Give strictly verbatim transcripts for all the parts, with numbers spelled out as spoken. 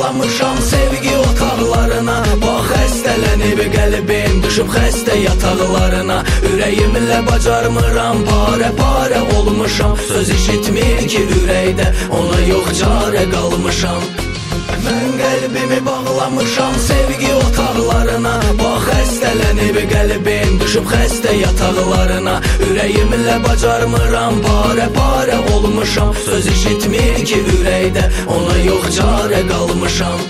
bağlamışam sevgi otaqlarına. Bax xəstələnib qəlbim, düşüb xəstə yataqlarına. Ürəyimlə bacarmıram, parə parə olmuşam. Söz işitmir ki ürəkdə, ona yox çarə qalmışam. Mən qəlbimi bağlamışam sevgi otaqlarına. Bax xəstələnib qəlbim, düşüb xəstə yataqlarına. Ürəyimlə bacarmıram, parə parə olmuşam. Söz işitmir ki ürəkdə, ona yox çarə qalmışam.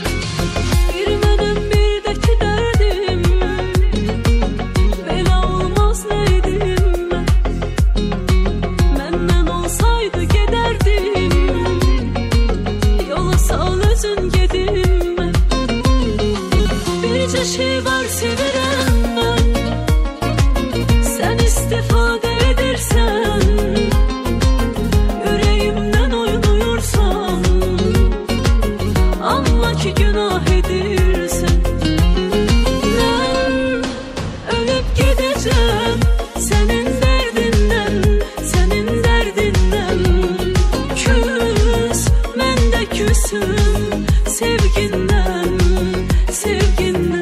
Şey var sevirəm mən, sən istifadə edirsən, ürəyimdən oynuyursan, anla ki günah edirsən. Mən ölüb gedəcəm sənin dərdindən, sənin dərdindən. Küs, mən də küsüm sevgindən, sevgindən.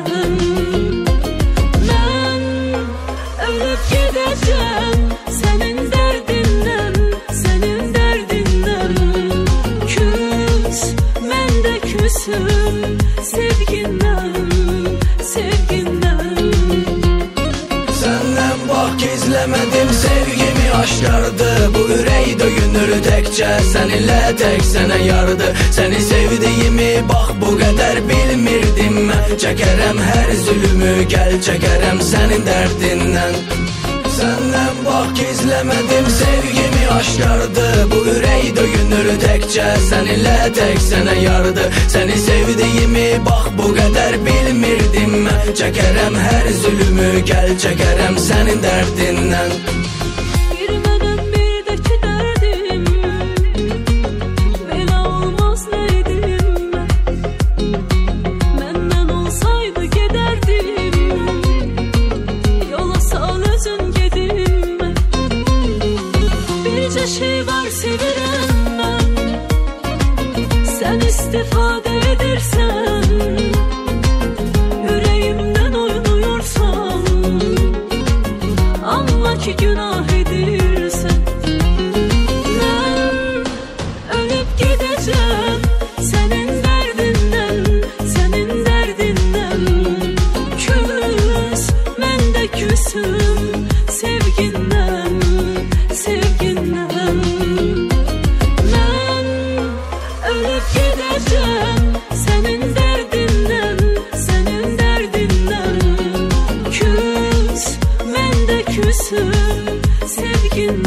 Sənin dərdindən, sənin dərdindən. Küs, mən də küsüm sevgindən, sevgindən. Səndən bax gizləmədim sevgimi aşkardı. Bu ürək döyünür təkcə səninlə, tək sənə yardı. Səni sevdiyimi bax bu qədər bilmirdim mən. Çəkərəm hər zülümü, gəl çəkərəm sənin dərdindən. Səndən bax gizləmədim sevgimi aşkardı. Bu ürək döyünür təkcə səninlə, tək sənə yardı. Səni sevdiyimi bax bu qədər bilmirdim mən. Çəkərəm hər zülümü, gəl çəkərəm sənin dərdindən. Şey var sevirəm mən, sən istifadə edirsən, ürəyimdən oynuyursan, anla ki günah edirsən. Mən ölüb gedəcəm sənin dərdindən, sənin dərdindən. Küs, mən də küsüm sevgindən, sevgindən. Mən ölüb gedəcəm sənin dərdindən, sənin dərdindən. Küs, mən də küsüm sevgindən.